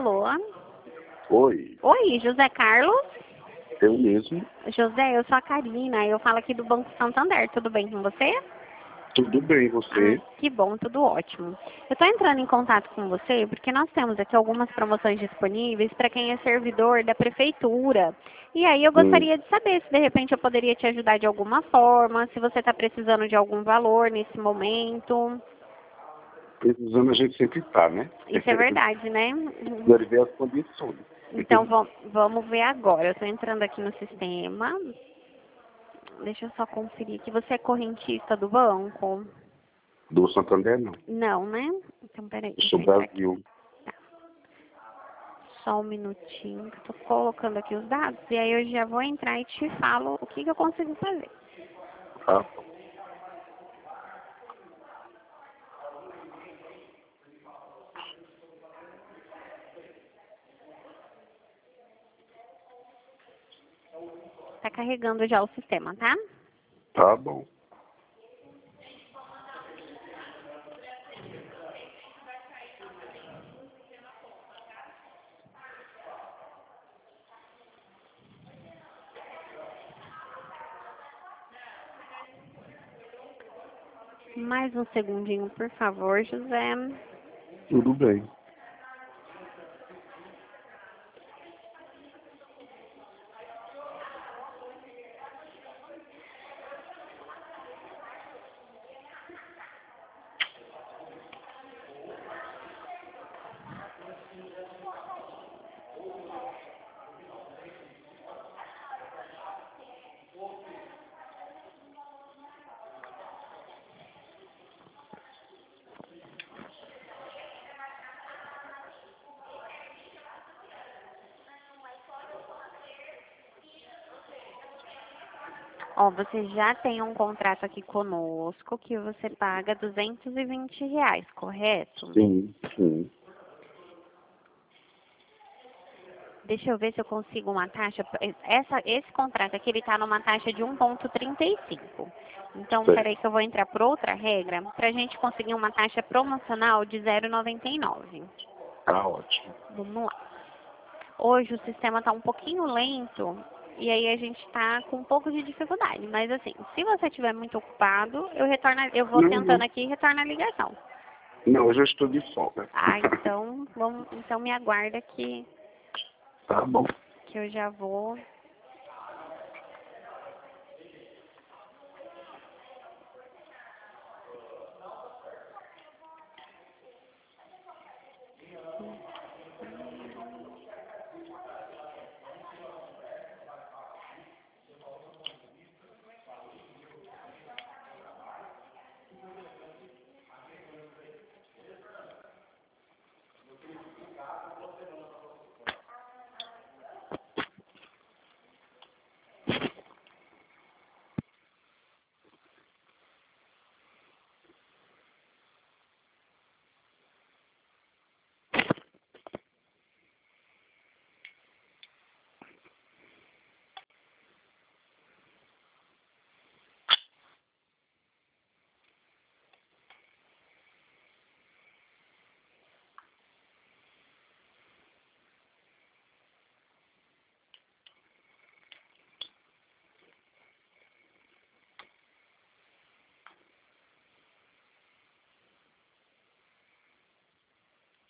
Alô? Oi, Oi, José Carlos? eu mesmo. José, eu sou a Karina, eu falo aqui do Banco Santander, tudo bem com você? Tudo bem, você? Que bom, tudo ótimo. Eu estou entrando em contato com você porque nós temos aqui algumas promoções disponíveis para quem é servidor da prefeitura. E aí eu Hum, gostaria de saber se de repente eu poderia te ajudar de alguma forma, se você está precisando de algum valor nesse momento. precisando a gente sempre tá, né? Isso é verdade, né? Quero ver as condições. Então vamos ver agora. Eu estou entrando aqui no sistema. Deixa eu só conferir que você é correntista do banco? Do Santander, não. Não, né? Então peraí, Eu deixa sou eu entrar aqui. Brasil. Só um minutinho, que eu tô colocando aqui os dados e aí eu já vou entrar e te falo o que eu consigo fazer. Tá? Tá carregando já o sistema, tá? Tá bom. Mais um segundinho, por favor, José. Tudo bem. Ó, você já tem um contrato aqui conosco que você paga R$ 220, correto? Sim, sim. Deixa eu ver se eu consigo uma taxa. Esse contrato aqui, ele tá numa taxa de 1,35. Então, peraí Certo. que eu vou entrar por outra regra pra gente conseguir uma taxa promocional de 0,99. Tá ótimo. Vamos lá. Hoje o sistema está um pouquinho lento e aí a gente está com um pouco de dificuldade. Mas assim, se você estiver muito ocupado, eu vou Não, tentando não. aqui e retorno a ligação. Não, hoje eu estou de folga. Ah, então me aguarda Tá bom. que eu já vou.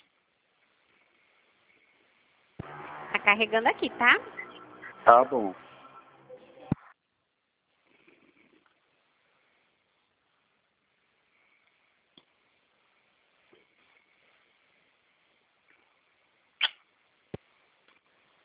Tá carregando aqui, tá? Tá bom.